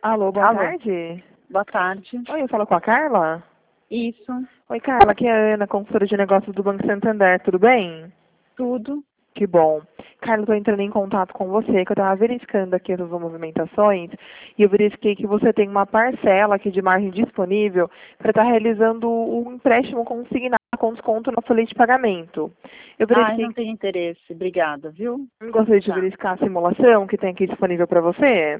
Alô, boa Alô, tarde. boa tarde. Oi, eu falo com a Carla? Isso, Oi, Carla, aqui é a Ana, consultora de negócios do Banco Santander, tudo bem? tudo. Que bom. Carla, estou entrando em contato com você, que eu estava verificando aqui as suas movimentações e eu verifiquei que você tem uma parcela aqui de margem disponível para estar realizando um empréstimo consignado com desconto na folha de pagamento. Eu Ai, verifiquei não tenho interesse. Obrigada, viu? gostaria de Tchau. verificar a simulação que tem aqui disponível para você.